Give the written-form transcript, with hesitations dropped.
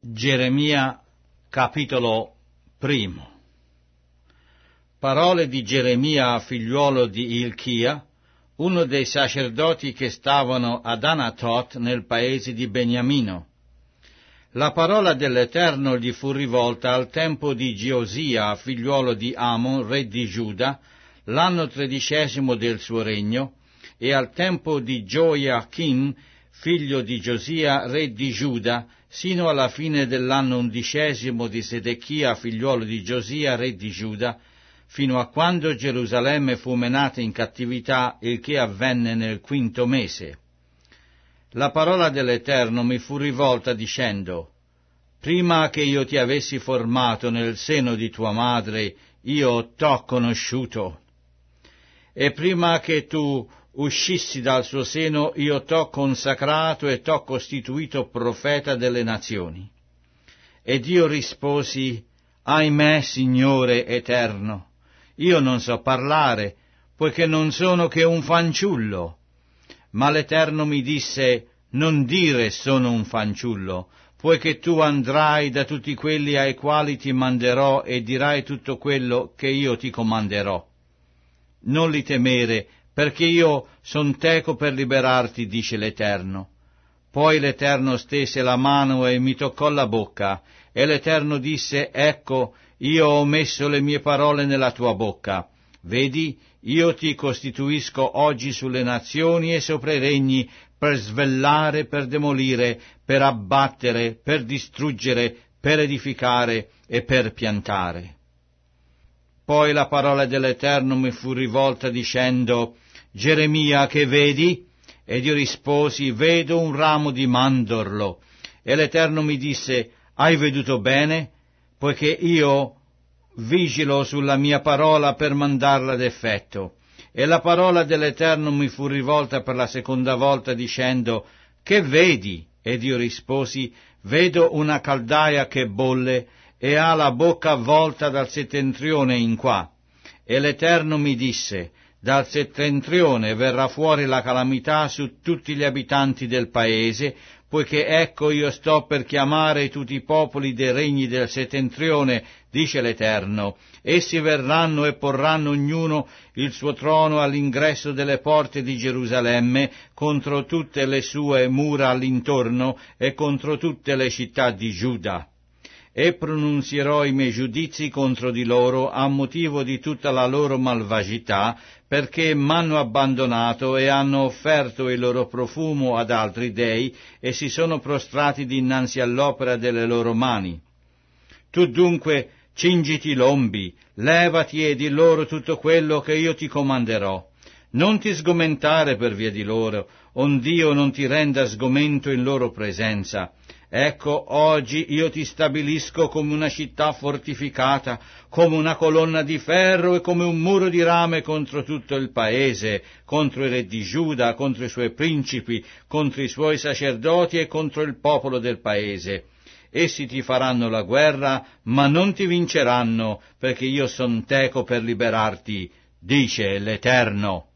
Geremia, capitolo 1. Parole di Geremia, figliuolo di Ilchia, uno dei sacerdoti che stavano ad Anatot nel paese di Beniamino. La parola dell'Eterno gli fu rivolta al tempo di Giosia, figliuolo di Amon, re di Giuda, l'anno 13 del suo regno, e al tempo di Gioiachin, figlio di Giosia, re di Giuda, sino alla fine dell'anno 11 di Sedechia, figliuolo di Giosia, re di Giuda, fino a quando Gerusalemme fu menata in cattività, il che avvenne nel 5° mese. La parola dell'Eterno mi fu rivolta dicendo: prima che io ti avessi formato nel seno di tua madre, io t'ho conosciuto, e prima che tu uscissi dal suo seno, io t'ho consacrato e t'ho costituito profeta delle nazioni. Ed io risposi: ahimè, Signore eterno, io non so parlare, poiché non sono che un fanciullo. Ma l'Eterno mi disse: non dire sono un fanciullo, poiché tu andrai da tutti quelli ai quali ti manderò e dirai tutto quello che io ti comanderò. Non li temere, perché io son teco per liberarti, dice l'Eterno. Poi l'Eterno stese la mano e mi toccò la bocca, e l'Eterno disse: ecco, io ho messo le mie parole nella tua bocca. Vedi, io ti costituisco oggi sulle nazioni e sopra i regni, per svellare, per demolire, per abbattere, per distruggere, per edificare e per piantare. Poi la parola dell'Eterno mi fu rivolta dicendo: Geremia, che vedi? Ed io risposi: vedo un ramo di mandorlo. E l'Eterno mi disse: hai veduto bene? Poiché io vigilo sulla mia parola per mandarla ad effetto. E la parola dell'Eterno mi fu rivolta per la seconda volta dicendo: che vedi? Ed io risposi: vedo una caldaia che bolle e ha la bocca volta dal settentrione in qua. E l'Eterno mi disse: dal settentrione verrà fuori la calamità su tutti gli abitanti del paese, poiché ecco io sto per chiamare tutti i popoli dei regni del settentrione, dice l'Eterno. Essi verranno e porranno ognuno il suo trono all'ingresso delle porte di Gerusalemme, contro tutte le sue mura all'intorno e contro tutte le città di Giuda. E pronunzierò i miei giudizi contro di loro a motivo di tutta la loro malvagità, perché m'hanno abbandonato e hanno offerto il loro profumo ad altri dei e si sono prostrati dinanzi all'opera delle loro mani. Tu dunque cingiti lombi, levati e di loro tutto quello che io ti comanderò. Non ti sgomentare per via di loro, ond'io non ti renda sgomento in loro presenza. Ecco, oggi io ti stabilisco come una città fortificata, come una colonna di ferro e come un muro di rame contro tutto il paese, contro il re di Giuda, contro i suoi principi, contro i suoi sacerdoti e contro il popolo del paese. Essi ti faranno la guerra, ma non ti vinceranno, perché io son teco per liberarti, dice l'Eterno.